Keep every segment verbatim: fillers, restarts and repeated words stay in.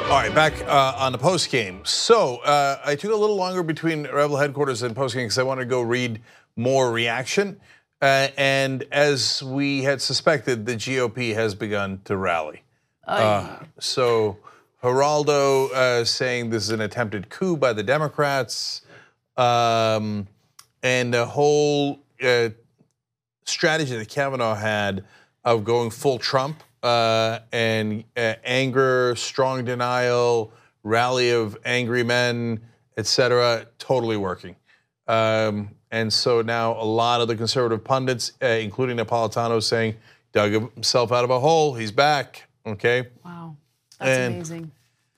All right, back uh, on the post game. So uh, I took a little longer between Rebel headquarters and post game because I wanted to go read more reaction. Uh, and as we had suspected, the G O P has begun to rally. Uh, so Geraldo uh, saying this is an attempted coup by the Democrats, um, and the whole uh, strategy that Kavanaugh had of going full Trump. Uh, and uh, anger, strong denial, rally of angry men, et cetera, totally working. Um, and so now a lot of the conservative pundits, uh, including Napolitano, saying, dug himself out of a hole, he's back, okay? Wow, that's and amazing.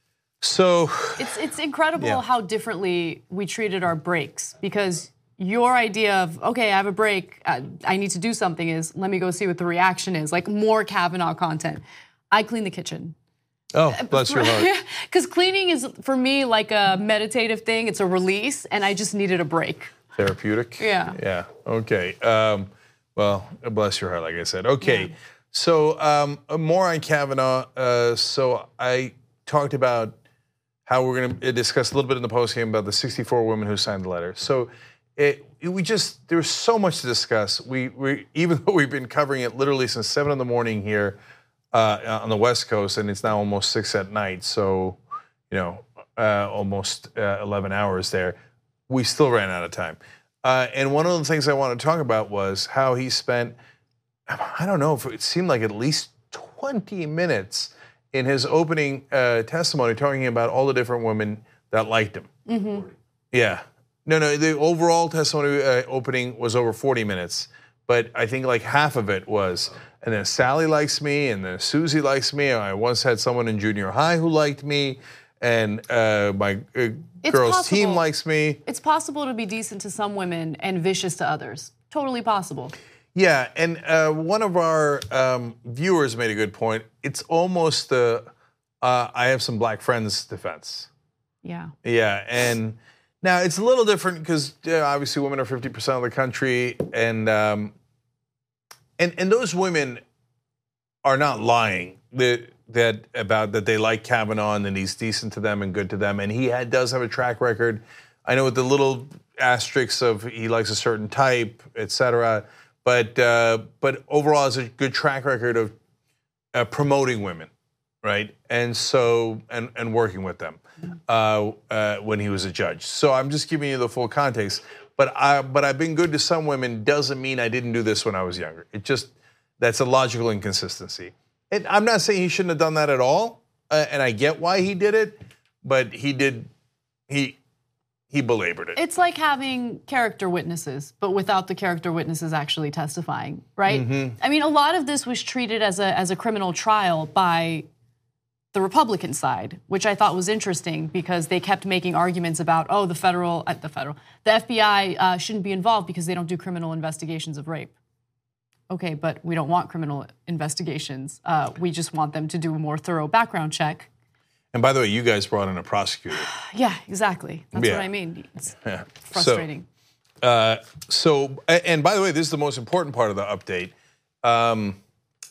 So. It's, it's incredible yeah. how differently we treated our breaks, because your idea of, okay, I have a break, I need to do something is, let me go see what the reaction is, like more Kavanaugh content. I clean the kitchen. Oh, bless your heart. Because cleaning is, for me, like a meditative thing. It's a release, and I just needed a break. Therapeutic? Yeah. Yeah, okay. Um, well, bless your heart, like I said. Okay, yeah. so um, more on Kavanaugh. Uh, so I talked about how we're going to discuss a little bit in the postgame about the sixty-four women who signed the letter. So It, we just, there's so much to discuss. We, we, even though we've been covering it literally since seven in the morning here uh, on the West Coast, and it's now almost six at night, so, you know, uh, almost uh, eleven hours there, we still ran out of time. Uh, and one of the things I wanted to talk about was how he spent, I don't know, it seemed like at least twenty minutes in his opening uh, testimony talking about all the different women that liked him. Mm-hmm. Yeah. No, no, the overall testimony uh, opening was over forty minutes, but I think like half of it was, and then Sally likes me, and then Susie likes me. I once had someone in junior high who liked me, and uh, my uh, girls' possible. team likes me. It's possible to be decent to some women and vicious to others. Totally possible. Yeah, and uh, one of our um, viewers made a good point. It's almost the uh, I have some black friends defense. Yeah. Yeah, and now it's a little different because uh, obviously women are fifty percent of the country, and um, and and those women are not lying that that about that they like Kavanaugh and that he's decent to them and good to them, and he had, does have a track record. I know with the little asterisks of he likes a certain type, et cetera. But uh, but overall, has a good track record of uh, promoting women, right? And so and and working with them uh, uh, when he was a judge. So I'm just giving you the full context. But I but I've been good to some women doesn't mean I didn't do this when I was younger. It just that's a logical inconsistency. And I'm not saying he shouldn't have done that at all, uh, and I get why he did it, but he did he. He belabored it. It's like having character witnesses, but without the character witnesses actually testifying, right? Mm-hmm. I mean, a lot of this was treated as a as a criminal trial by the Republican side, which I thought was interesting because they kept making arguments about, oh, the federal, uh, the federal, the F B I uh, shouldn't be involved because they don't do criminal investigations of rape. Okay, but we don't want criminal investigations. Uh, we just want them to do a more thorough background check. And by the way, you guys brought in a prosecutor. Yeah, exactly. That's yeah. what I mean. It's yeah. frustrating. So, uh, so, and by the way, this is the most important part of the update. Um,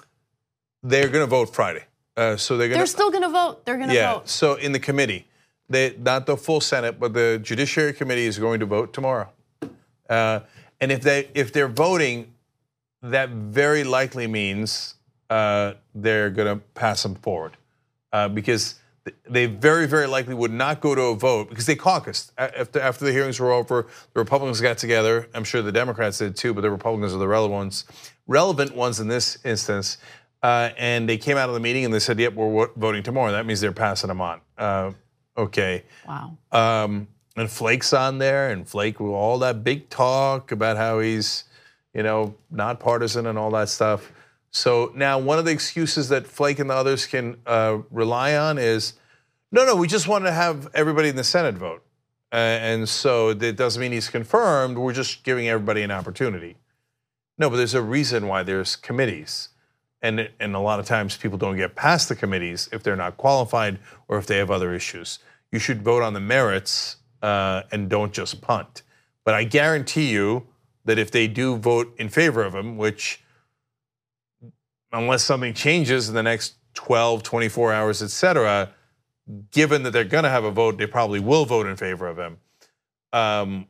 they're going to vote Friday. Uh, so they're going. They're still going to vote. They're going to yeah, vote. Yeah. So in the committee, they not the full Senate, but the Judiciary Committee is going to vote tomorrow. Uh, and if they if they're voting, that very likely means uh, they're going to pass them forward uh, because. They very, very likely would not go to a vote because they caucused. After, after the hearings were over, the Republicans got together. I'm sure the Democrats did too, but the Republicans are the relevant ones, relevant ones in this instance. Uh, and they came out of the meeting and they said, yep, we're voting tomorrow. That means they're passing them on. Uh, okay. Wow. Um, and Flake's on there, and Flake with all that big talk about how he's, you know, not partisan and all that stuff. So now one of the excuses that Flake and the others can uh, rely on is, no, no, we just want to have everybody in the Senate vote. Uh, and so that doesn't mean he's confirmed. We're just giving everybody an opportunity. No, but there's a reason why there's committees. And, and a lot of times people don't get past the committees if they're not qualified or if they have other issues. You should vote on the merits uh, and don't just punt. But I guarantee you that if they do vote in favor of him, which unless something changes in the next twelve, twenty-four hours, et cetera, given that they're going to have a vote, they probably will vote in favor of him. Um,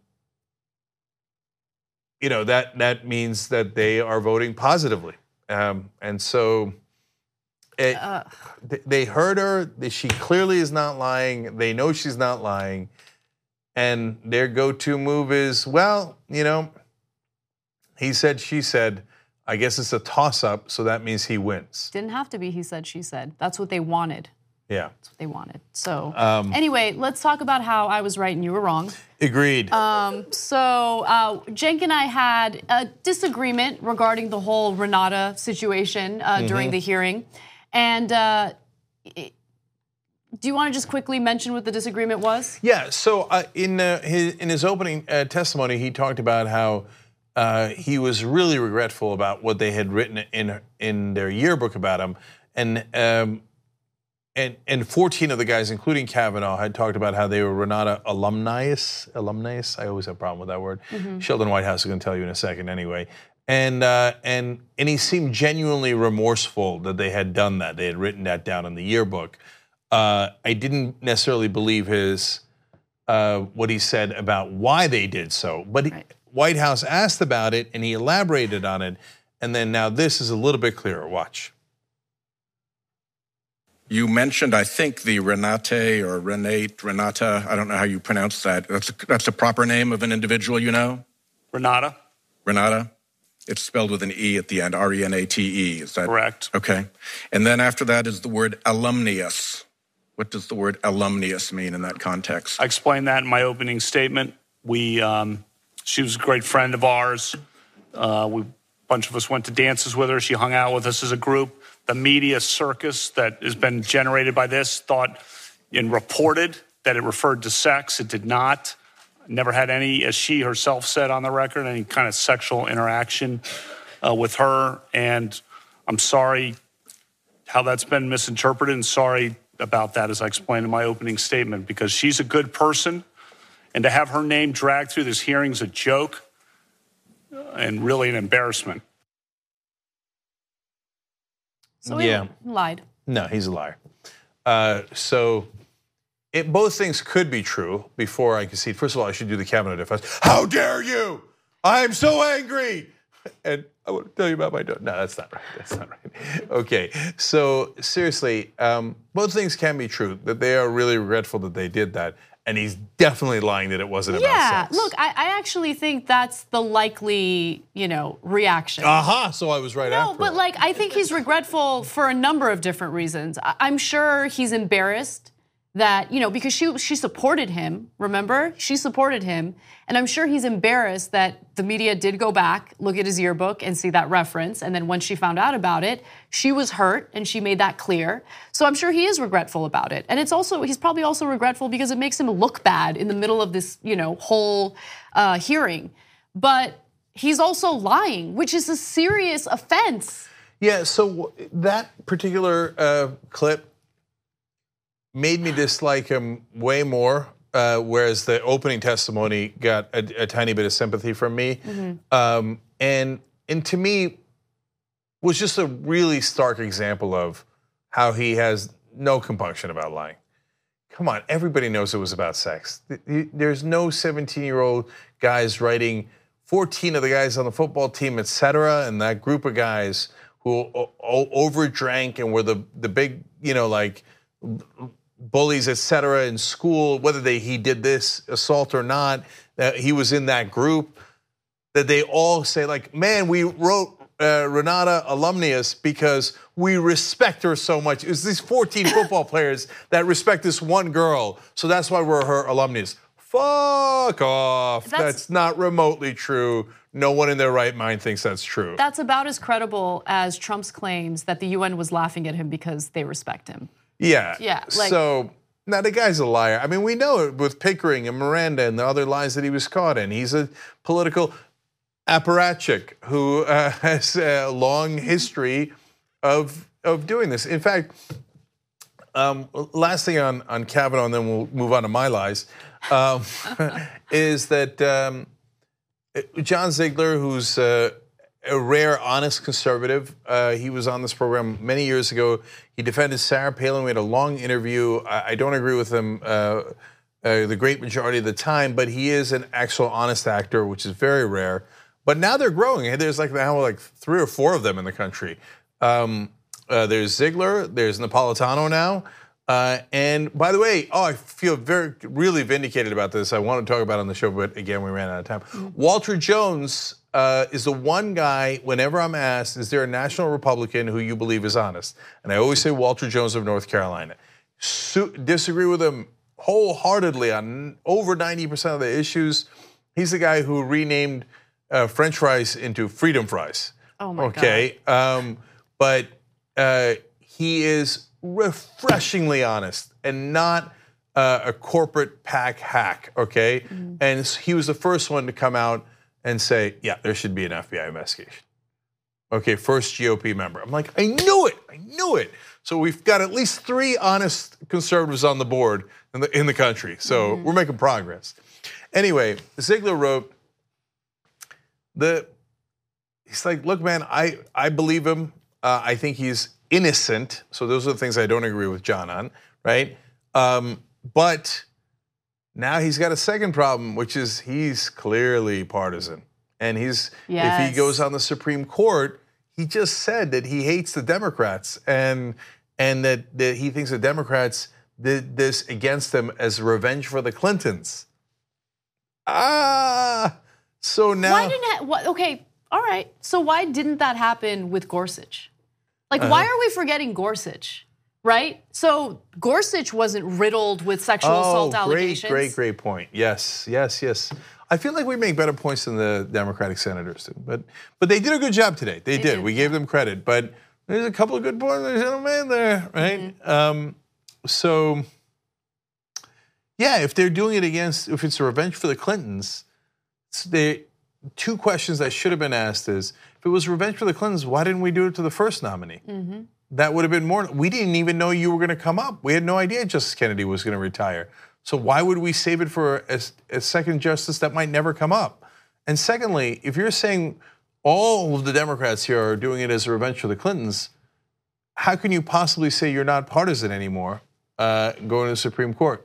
you know, that that means that they are voting positively, um, and so it, uh. they heard her. She clearly is not lying. They know she's not lying, and their go-to move is, well, you know, he said, she said. I guess it's a toss-up, so that means he wins. Didn't have to be he said, she said. That's what they wanted. Yeah. That's what they wanted. So um, anyway, let's talk about how I was right and you were wrong. Agreed. Um, so uh, Cenk and I had a disagreement regarding the whole Renata situation uh, mm-hmm. during the hearing. And uh, it, do you want to just quickly mention what the disagreement was? Yeah, so uh, in, uh, his, in his opening uh, testimony, he talked about how Uh, he was really regretful about what they had written in in their yearbook about him, and um, and and fourteen of the guys, including Kavanaugh, had talked about how they were Renata alumnius. Alumnius, I always have a problem with that word. Mm-hmm. Sheldon Whitehouse is going to tell you in a second, anyway. And uh, and and he seemed genuinely remorseful that they had done that. They had written that down in the yearbook. Uh, I didn't necessarily believe his uh, what he said about why they did so, but. He, right. White House asked about it and he elaborated on it. And then now this is a little bit clearer. Watch. You mentioned, I think, the Renate or Renate, Renata, I don't know how you pronounce that. That's a, that's a proper name of an individual, you know? Renata. Renata. It's spelled with an E at the end, R E N A T E. Is that correct? Okay. And then after that is the word alumnius. What does the word alumnius mean in that context? I explained that in my opening statement. We... Um, She was a great friend of ours. Uh, we, a bunch of us went to dances with her. She hung out with us as a group. The media circus that has been generated by this thought and reported that it referred to sex. It did not. Never had any, as she herself said on the record, any kind of sexual interaction uh, with her. And I'm sorry how that's been misinterpreted, and sorry about that, as I explained in my opening statement, because she's a good person. And to have her name dragged through this hearing is a joke and really an embarrassment. So he yeah. lied. No, he's a liar. Uh, so it, both things could be true before I concede. First of all, I should do the Kavanaugh defense. How dare you? I'm so angry. And I want to tell you about my daughter. No, that's not right. That's not right. Okay, so seriously, um, both things can be true, that they are really regretful that they did that. And he's definitely lying that it wasn't yeah, about sex. Yeah, look, I, I actually think that's the likely, you know, reaction. Aha, uh-huh, so I was right no, after No, but all. like, I think he's regretful for a number of different reasons. I, I'm sure he's embarrassed that, you know, because she she supported him, remember? She supported him. And I'm sure he's embarrassed that the media did go back, look at his yearbook and see that reference. And then when she found out about it, she was hurt and she made that clear. So I'm sure he is regretful about it. And it's also, he's probably also regretful because it makes him look bad in the middle of this, you know, whole uh, hearing. But he's also lying, which is a serious offense. Yeah, so that particular uh, clip made me dislike him way more, uh, whereas the opening testimony got a, a tiny bit of sympathy from me. Mm-hmm. Um, and, and to me, was just a really stark example of how he has no compunction about lying. Come on, everybody knows it was about sex. There's no seventeen-year-old guys writing, fourteen of the guys on the football team, et cetera, and that group of guys who overdrank and were the, the big, you know, like, bullies, et cetera, in school, whether they he did this assault or not, that he was in that group, that they all say like, man, we wrote uh, Renata alumnius because we respect her so much. It's these fourteen football players that respect this one girl, so that's why we're her alumnius. Fuck off. That's, that's not remotely true. No one in their right mind thinks that's true. That's about as credible as Trump's claims that the U N was laughing at him because they respect him. Yeah. Yeah. Like, so now the guy's a liar. I mean, we know it with Pickering and Miranda and the other lies that he was caught in. He's a political apparatchik who uh, has a long history of of doing this. In fact, um, last thing on on Kavanaugh, and then we'll move on to my lies, um, is that um, John Ziegler, who's uh, a rare, honest conservative. Uh, he was on this program many years ago. He defended Sarah Palin. We had a long interview. I, I don't agree with him uh, uh, the great majority of the time, but he is an actual honest actor, which is very rare. But now they're growing. There's like now like three or four of them in the country. Um, uh, there's Ziegler. There's Napolitano now. Uh, and by the way, oh, I feel very, really vindicated about this. I want to talk about it on the show, but again, we ran out of time. Mm-hmm. Walter Jones uh, is the one guy, whenever I'm asked, is there a national Republican who you believe is honest? And I always say Walter Jones of North Carolina. Su- disagree with him wholeheartedly on over ninety percent of the issues. He's the guy who renamed uh, French fries into freedom fries. Oh my okay? God. Um, but uh, he is refreshingly honest and not uh, a corporate PAC hack, okay? Mm-hmm. And he was the first one to come out and say, yeah, there should be an F B I investigation. Okay, first G O P member. I'm like, I knew it, I knew it. So we've got at least three honest conservatives on the board in the, in the country. So mm-hmm. we're making progress. Anyway, Ziegler wrote, the, he's like, look, man, I, I believe him. Uh, I think he's innocent. So those are the things I don't agree with John on, right? Um, but now he's got a second problem, which is he's clearly partisan. And he's yes. if he goes on the Supreme Court, he just said that he hates the Democrats and and that, that he thinks the Democrats did this against him as revenge for the Clintons. Ah, so now why didn't that, what, okay, all right. So why didn't that happen with Gorsuch? Like, uh-huh. why are we forgetting Gorsuch, right? So Gorsuch wasn't riddled with sexual oh, assault great, allegations. Great, great point. Yes, yes, yes. I feel like we make better points than the Democratic senators do, but but they did a good job today. They, they did. did. We gave them credit, but there's a couple of good points. There's a man there, right? Mm-hmm. Um, so, yeah, if they're doing it against, if it's a revenge for the Clintons, they two questions that should have been asked is, if it was revenge for the Clintons, why didn't we do it to the first nominee? Mm-hmm. That would have been more. We didn't even know you were going to come up. We had no idea Justice Kennedy was going to retire. So why would we save it for a, a second justice that might never come up? And secondly, if you're saying all of the Democrats here are doing it as a revenge for the Clintons, how can you possibly say you're not partisan anymore uh, going to the Supreme Court?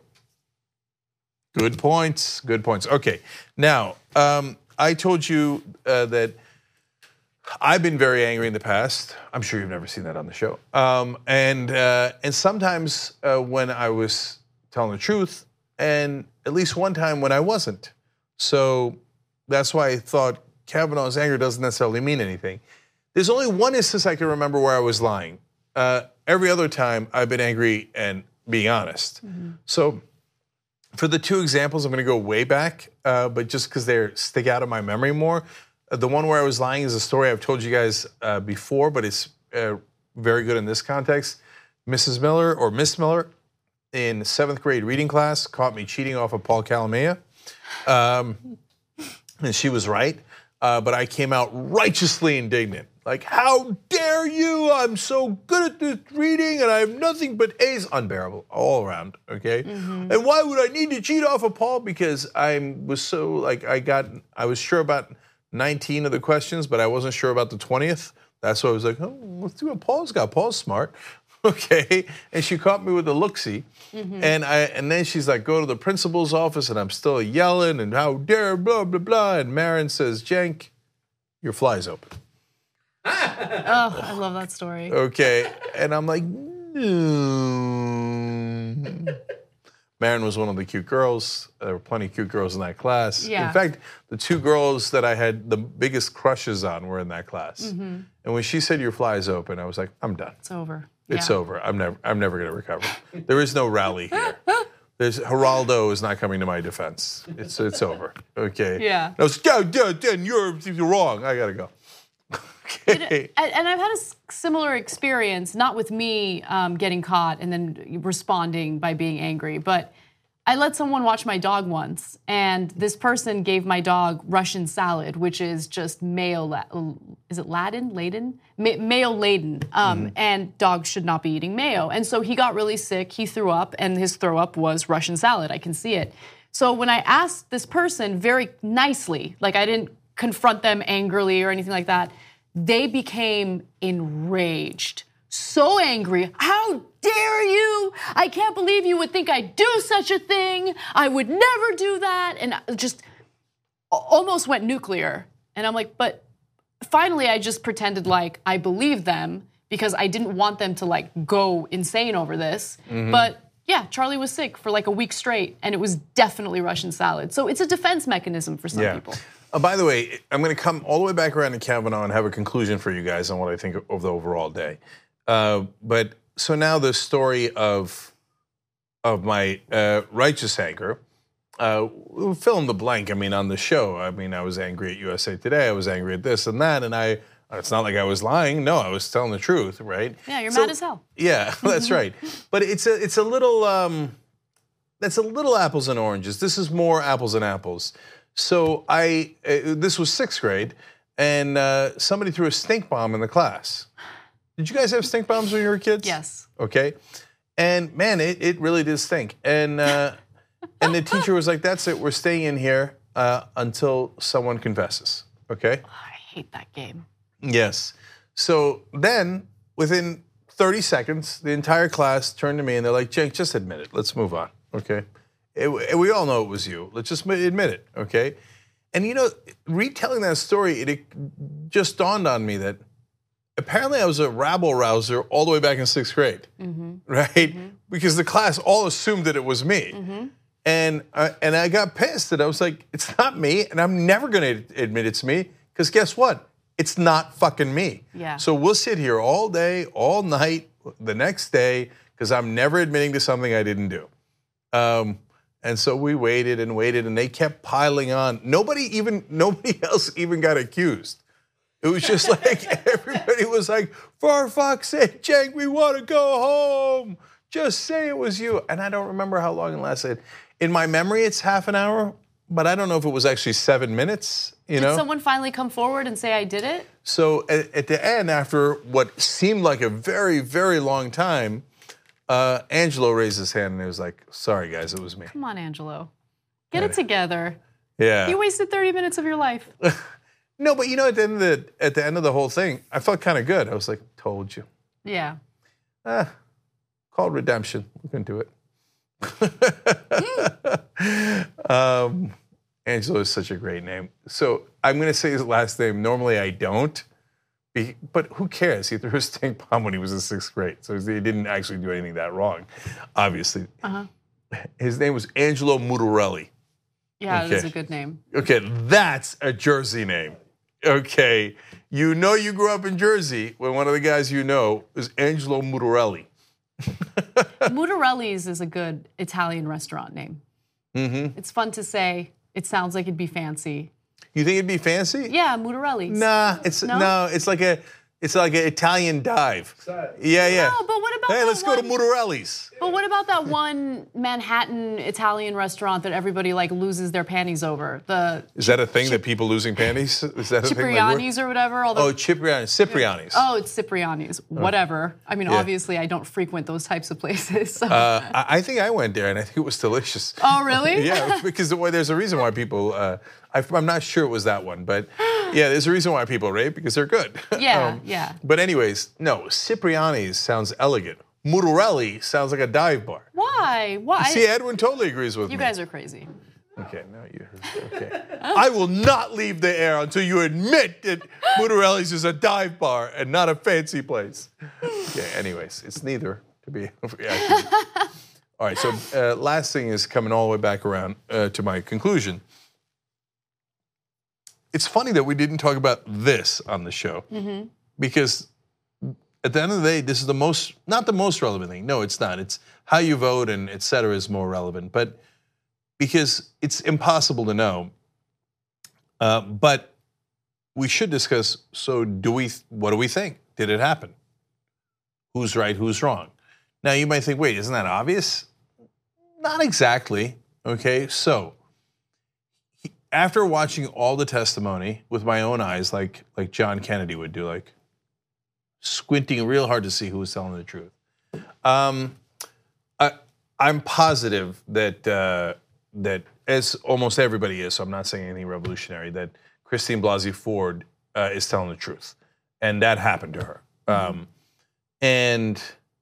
Good points. Good points. Okay. Now, um, I told you uh, that I've been very angry in the past. I'm sure you've never seen that on the show. Um, and uh, and sometimes uh, when I was telling the truth, and at least one time when I wasn't. So that's why I thought Kavanaugh's anger doesn't necessarily mean anything. There's only one instance I can remember where I was lying. Uh, every other time I've been angry and being honest. Mm-hmm. So for the two examples, I'm going to go way back, uh, but just because they stick out of my memory more. Uh, the one where I was lying is a story I've told you guys uh, before, but it's uh, very good in this context. Missus Miller, or Miss Miller, in seventh grade reading class, caught me cheating off of Paul Calamea. Um, and she was right, uh, but I came out righteously indignant. Like, how dare you? I'm so good at this reading and I have nothing but A's. Unbearable all around, okay? Mm-hmm. And why would I need to cheat off of Paul? Because I was so, like, I got, I was sure about nineteen of the questions, but I wasn't sure about the twentieth. That's why I was like, oh, let's see what Paul's got. Paul's smart. Okay, and she caught me with a look-see, mm-hmm. and I and then she's like, go to the principal's office, and I'm still yelling, and how dare, blah, blah, blah, and Marin says, Cenk, your fly's open. Oh, I love that story. Okay, and I'm like, mm. Marin was one of the cute girls. There were plenty of cute girls in that class. Yeah. In fact, the two girls that I had the biggest crushes on were in that class. Mm-hmm. And when she said your fly's open, I was like, I'm done. It's over. It's yeah. over. I'm never I'm never going to recover. There is no rally here. There's Geraldo is not coming to my defense. It's it's over. Okay. Yeah. No, Dan, you're you're wrong. I got to go. Okay. And, and I've had a similar experience, not with me um, getting caught and then responding by being angry, but I let someone watch my dog once, and this person gave my dog Russian salad, which is just mayo, is it Latin, laden? Ma- mayo laden, um, mm-hmm. and dogs should not be eating mayo. And so he got really sick, he threw up, and his throw up was Russian salad, I can see it. So when I asked this person very nicely, like I didn't confront them angrily or anything like that, they became enraged, so angry. How dare you? I can't believe you would think I'd do such a thing. I would never do that. And just almost went nuclear. And I'm like, but finally I just pretended like I believed them because I didn't want them to like go insane over this. Mm-hmm. But yeah, Charlie was sick for like a week straight, and it was definitely Russian salad. So it's a defense mechanism for some yeah. people. Uh, by the way, I'm going to come all the way back around to Kavanaugh and have a conclusion for you guys on what I think of the overall day. Uh, but so now the story of of my uh, righteous anger, uh, fill in the blank. I mean, on the show, I mean, I was angry at U S A Today. I was angry at this and that, and I. It's not like I was lying. No, I was telling the truth, right? Yeah, you're so, mad as hell. Yeah, that's right. But it's a it's a little um, that's a little apples and oranges. This is more apples and apples. So I uh, this was sixth grade, and uh, somebody threw a stink bomb in the class. Did you guys have stink bombs when you were kids? Yes. Okay. And man, it, it really did stink. And uh, and the teacher was like, "That's it. We're staying in here uh, until someone confesses." Okay. Oh, I hate that game. Yes. So then, within thirty seconds, the entire class turned to me and they're like, "Jake, just admit it. Let's move on." Okay. It, it, we all know it was you. Let's just admit it. Okay. And you know, retelling that story, it, it just dawned on me that apparently I was a rabble rouser all the way back in sixth grade, mm-hmm. right? Mm-hmm. Because the class all assumed that it was me. Mm-hmm. And, uh, and I got pissed and I was like, it's not me, and I'm never gonna admit it's me, because guess what? It's not fucking me. Yeah. So we'll sit here all day, all night, the next day, because I'm never admitting to something I didn't do. Um, and so we waited and waited, and they kept piling on. Nobody even, nobody else even got accused. It was just like everybody was like, "For fuck's sake, Cenk, we want to go home. Just say it was you." And I don't remember how long it lasted. In my memory, it's half an hour, but I don't know if it was actually seven minutes. You Did know? someone finally come forward and say I did it? So at, at the end, after what seemed like a very, very long time, uh, Angelo raised his hand and he was like, "Sorry, guys, it was me." Come on, Angelo. Get it together. Yeah. You wasted thirty minutes of your life. No, but you know, at the end of the, at the end of the whole thing, I felt kind of good. I was like, "Told you." Yeah. Ah, called redemption. We can do it. um, Angelo is such a great name. So I'm going to say his last name. Normally I don't, but who cares? He threw a stink bomb when he was in sixth grade, so he didn't actually do anything that wrong, obviously. Uh-huh. His name was Angelo Mutarelli. Yeah, okay. That's a good name. Okay, that's a Jersey name. Okay, you know you grew up in Jersey when one of the guys you know is Angelo Mutarelli. Mutarelli's is a good Italian restaurant name. Mm-hmm. It's fun to say. It sounds like it'd be fancy. You think it'd be fancy? Yeah, Mutarelli's. Nah, it's no, no it's like a it's like an Italian dive. Yeah, yeah. No, but what about Hey, that let's one, go to Mutarelli's. But what about that one Manhattan Italian restaurant that everybody like loses their panties over? The Is that a thing that people losing panties? Is that a thing? Cipriani's or whatever? All the, oh, Cipriani, Cipriani's. Oh, it's Cipriani's. Whatever. I mean, Yeah. obviously, I don't frequent those types of places. So. Uh, I, I think I went there and I think it was delicious. Oh, really? Yeah, because the way, there's a reason why people. Uh, I, I'm not sure it was that one, but yeah, there's a reason why people rave because they're good. Yeah, yeah. But anyways, no, Cipriani's sounds elegant. Mutarelli sounds like a dive bar. Why? Why? See, Edwin totally agrees with you me. guys are crazy. Okay, now you. Okay, I will not leave the air until you admit that Mutarelli's is a dive bar and not a fancy place. Okay. Anyways, it's neither to be. Yeah, all right. So uh, last thing is coming all the way back around uh, to my conclusion. It's funny that we didn't talk about this on the show mm-hmm. because at the end of the day, this is the most, not the most relevant thing. No, it's not. It's how you vote and et cetera is more relevant. But because it's impossible to know. Uh, but we should discuss, so do we, what do we think? Did it happen? Who's right, who's wrong? Now you might think, wait, isn't that obvious? Not exactly, okay? So, after watching all the testimony with my own eyes, like, like John Kennedy would do, like squinting real hard to see who was telling the truth, um, I, I'm positive that, uh, that as almost everybody is, so I'm not saying anything revolutionary, that Christine Blasey Ford uh, is telling the truth. and that happened to her. Um, and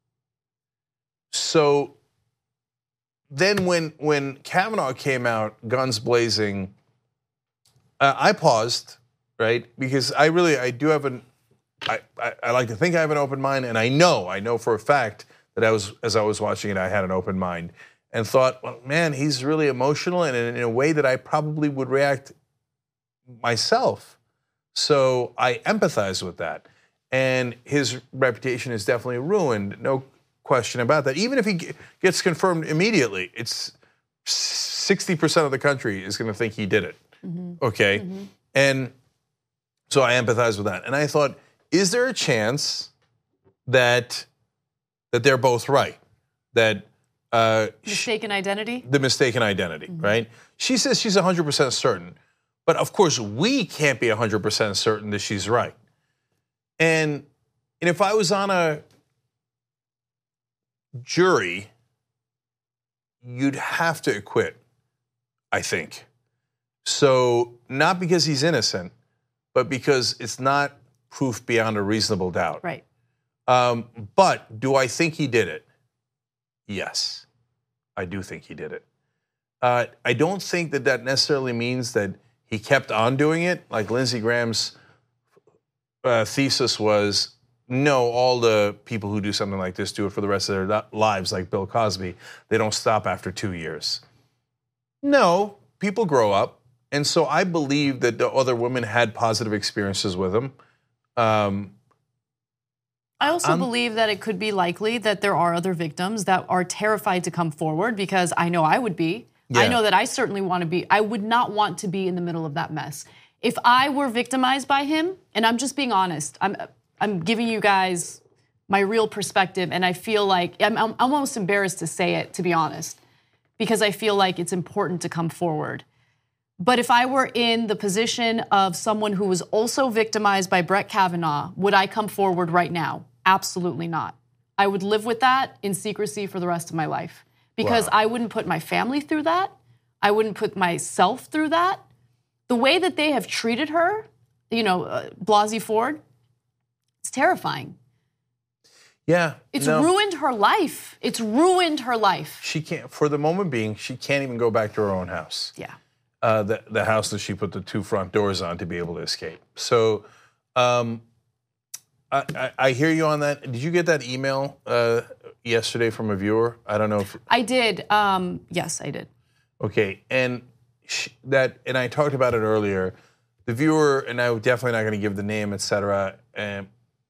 so then when when Kavanaugh came out, guns blazing, uh, I paused, right? Because I really, I do have an, I, I, I like to think I have an open mind, and I know, I know for a fact that I was, as I was watching it, I had an open mind and thought, well, man, he's really emotional and in, in a way that I probably would react myself. So I empathize with that. And his reputation is definitely ruined, no question about that. Even if he gets confirmed immediately, it's sixty percent of the country is going to think he did it, mm-hmm. okay? Mm-hmm. And so I empathize with that. And I thought, is there a chance that that they're both right? That uh, mistaken she, identity? The mistaken identity, mm-hmm. right? She says she's one hundred percent certain. But of course, we can't be one hundred percent certain that she's right. And, and if I was on a jury, you'd have to acquit, I think. So not because he's innocent, but because it's not proof beyond a reasonable doubt. Right. Um, but do I think he did it? Yes, I do think he did it. Uh, I don't think that that necessarily means that he kept on doing it. Like Lindsey Graham's uh, thesis was, no, all the people who do something like this do it for the rest of their lives, like Bill Cosby. They don't stop after two years. No, people grow up. And so I believe that the other women had positive experiences with him. Um, I also I'm, believe that it could be likely that there are other victims that are terrified to come forward, because I know I would be. Yeah. I know that I certainly want to be. I would not want to be in the middle of that mess. If I were victimized by him, and I'm just being honest, I'm I'm giving you guys my real perspective, and I feel like I'm, I'm almost embarrassed to say it, to be honest, because I feel like it's important to come forward. But if I were in the position of someone who was also victimized by Brett Kavanaugh, would I come forward right now? Absolutely not. I would live with that in secrecy for the rest of my life, because wow. I wouldn't put my family through that. I wouldn't put myself through that. The way that they have treated her, you know, uh, Blasey Ford, it's terrifying. Yeah. It's no. ruined her life. It's ruined her life. She can't, for the moment being, she can't even go back to her own house. Yeah. Uh, the, the house that she put the two front doors on to be able to escape. So um, I, I, I hear you on that. Did you get that email uh, yesterday from a viewer? I don't know if... I did. Um, yes, I did. Okay. And she, that, and I talked about it earlier. The viewer, and I'm definitely not going to give the name, et cetera, and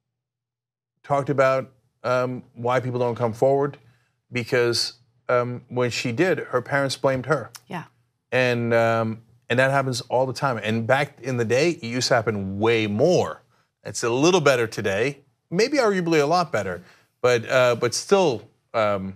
talked about um, why people don't come forward, because um, when she did, her parents blamed her. Yeah. And um, and that happens all the time. And back in the day, it used to happen way more. It's a little better today, maybe arguably a lot better, but uh, but still, um,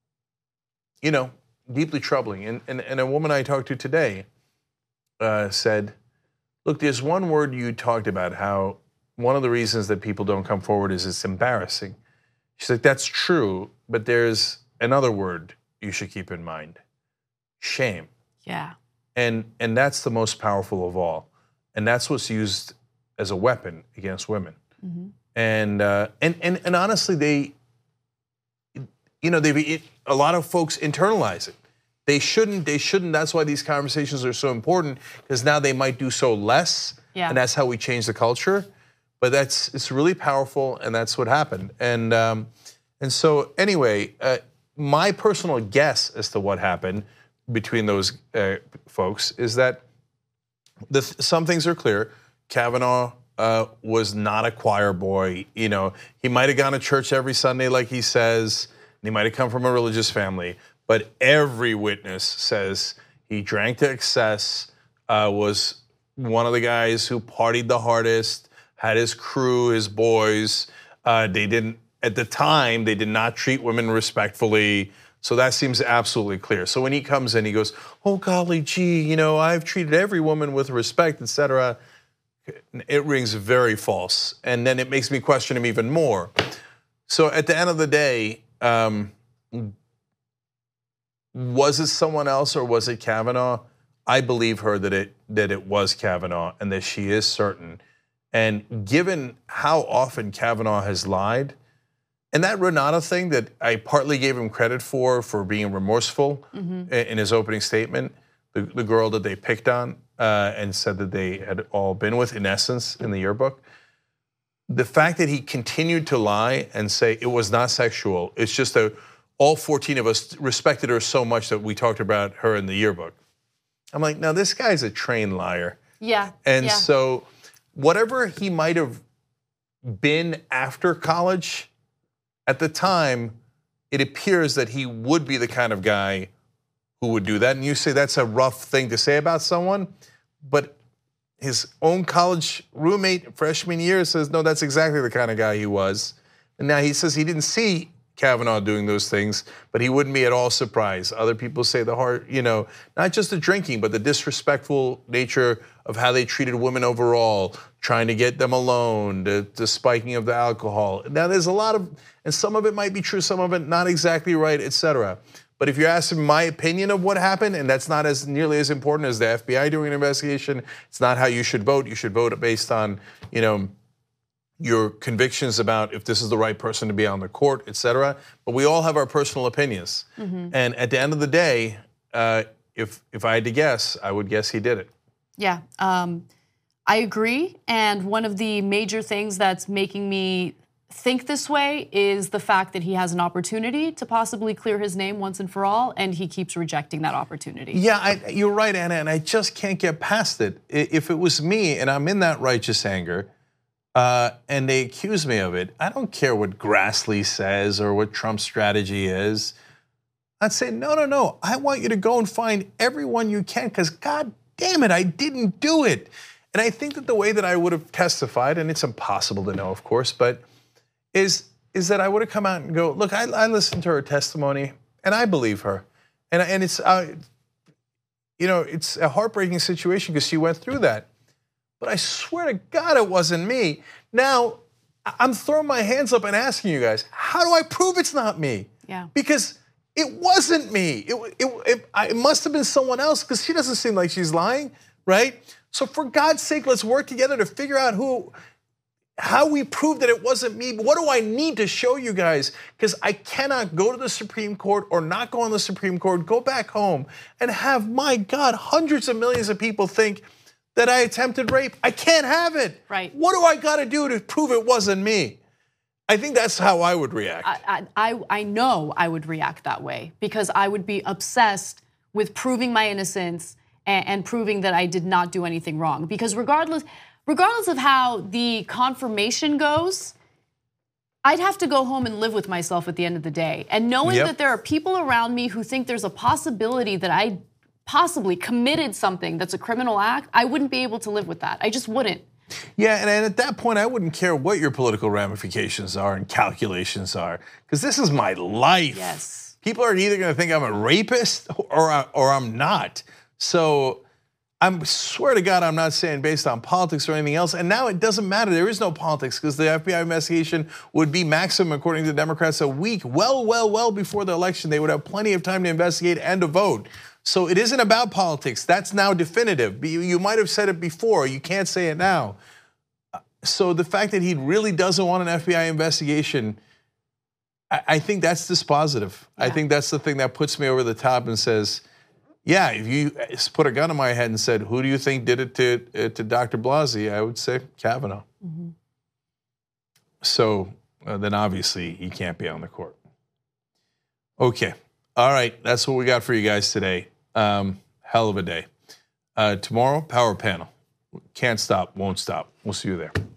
you know, deeply troubling. And, and and a woman I talked to today uh, said, "Look, there's one word you talked about, how one of the reasons that people don't come forward is it's embarrassing." She's like, "That's true, but there's another word you should keep in mind: shame." Yeah. And and that's the most powerful of all. And that's what's used as a weapon against women. Mm-hmm. And, uh, and and and honestly, they, you know, they it, a lot of folks internalize it. They shouldn't. They shouldn't. That's why these conversations are so important, because now they might do so less, yeah. and that's how we change the culture. But that's it's really powerful, and that's what happened. And um, and so anyway, uh, my personal guess as to what happened between those uh, folks is that the, some things are clear. Kavanaugh uh, was not a choir boy. You know, he might have gone to church every Sunday, like he says, and he might have come from a religious family. But every witness says he drank to excess, uh, was one of the guys who partied the hardest, had his crew, his boys. Uh, they didn't, at the time, they did not treat women respectfully. So that seems absolutely clear. So when he comes in, he goes, "Oh, golly gee, you know, I've treated every woman with respect, et cetera" It rings very false. And then it makes me question him even more. So at the end of the day, um, was it someone else or was it Kavanaugh? I believe her that it that it was Kavanaugh and that she is certain. And given how often Kavanaugh has lied, and that Renata thing that I partly gave him credit for, for being remorseful mm-hmm. in his opening statement, the, the girl that they picked on uh, and said that they had all been with, in essence, in the yearbook. The fact that he continued to lie and say it was not sexual, it's just that all fourteen of us respected her so much that we talked about her in the yearbook. I'm like, now this guy's a trained liar. Yeah. And yeah. so whatever he might have been after college, at the time, it appears that he would be the kind of guy who would do that. And you say that's a rough thing to say about someone, but his own college roommate freshman year says, no, that's exactly the kind of guy he was. And now he says he didn't see Kavanaugh doing those things, but he wouldn't be at all surprised. Other people say the hard, you know, not just the drinking, but the disrespectful nature of how they treated women overall, trying to get them alone, the, the spiking of the alcohol. Now there's a lot of, and some of it might be true, some of it not exactly right, et cetera. But if you're asking my opinion of what happened, and that's not as nearly as important as the F B I doing an investigation, it's not how you should vote. You should vote based on, you know, your convictions about if this is the right person to be on the court, et cetera. But we all have our personal opinions. Mm-hmm. And at the end of the day, uh, if if I had to guess, I would guess he did it. Yeah, um, I agree. And one of the major things that's making me think this way is the fact that he has an opportunity to possibly clear his name once and for all, and he keeps rejecting that opportunity. Yeah, I, you're right, Anna, and I just can't get past it. If it was me and I'm in that righteous anger, Uh, and they accuse me of it, I don't care what Grassley says or what Trump's strategy is. I'd say, no, no, no. I want you to go and find everyone you can, because God damn it, I didn't do it. And I think that the way that I would have testified, and it's impossible to know, of course, but is, is that I would have come out and go, look, I, I listened to her testimony, and I believe her. And, and it's, uh, you know, it's a heartbreaking situation because she went through that. But I swear to God, it wasn't me. Now, I'm throwing my hands up and asking you guys, how do I prove it's not me? Yeah. Because it wasn't me. It, it, it, it must have been someone else, because she doesn't seem like she's lying, right? So for God's sake, let's work together to figure out who, how we prove that it wasn't me. What do I need to show you guys? Because I cannot go to the Supreme Court or not go on the Supreme Court, go back home and have, my God, hundreds of millions of people think that I attempted rape. I can't have it. Right. What do I got to do to prove it wasn't me? I think that's how I would react. I, I, I know I would react that way, because I would be obsessed with proving my innocence and, and proving that I did not do anything wrong. Because regardless, regardless of how the confirmation goes, I'd have to go home and live with myself at the end of the day. And knowing yep. that there are people around me who think there's a possibility that I possibly committed something that's a criminal act, I wouldn't be able to live with that. I just wouldn't. Yeah, and at that point, I wouldn't care what your political ramifications are and calculations are, because this is my life. Yes. People are either going to think I'm a rapist or, I, or I'm not. So I swear to God, I'm not saying based on politics or anything else. And now it doesn't matter. There is no politics, because the F B I investigation would be maximum, according to the Democrats, a week, well, well, well before the election. They would have plenty of time to investigate and to vote. So it isn't about politics. That's now definitive. You might have said it before. You can't say it now. So the fact that he really doesn't want an F B I investigation, I think that's dispositive. Yeah. I think that's the thing that puts me over the top and says, yeah, if you put a gun in my head and said, who do you think did it to, uh, to Doctor Blasey? I would say Kavanaugh. Mm-hmm. So uh, then obviously he can't be on the court. Okay. All right. That's what we got for you guys today. Um, hell of a day. Uh, tomorrow, power panel. Can't stop, won't stop. We'll see you there.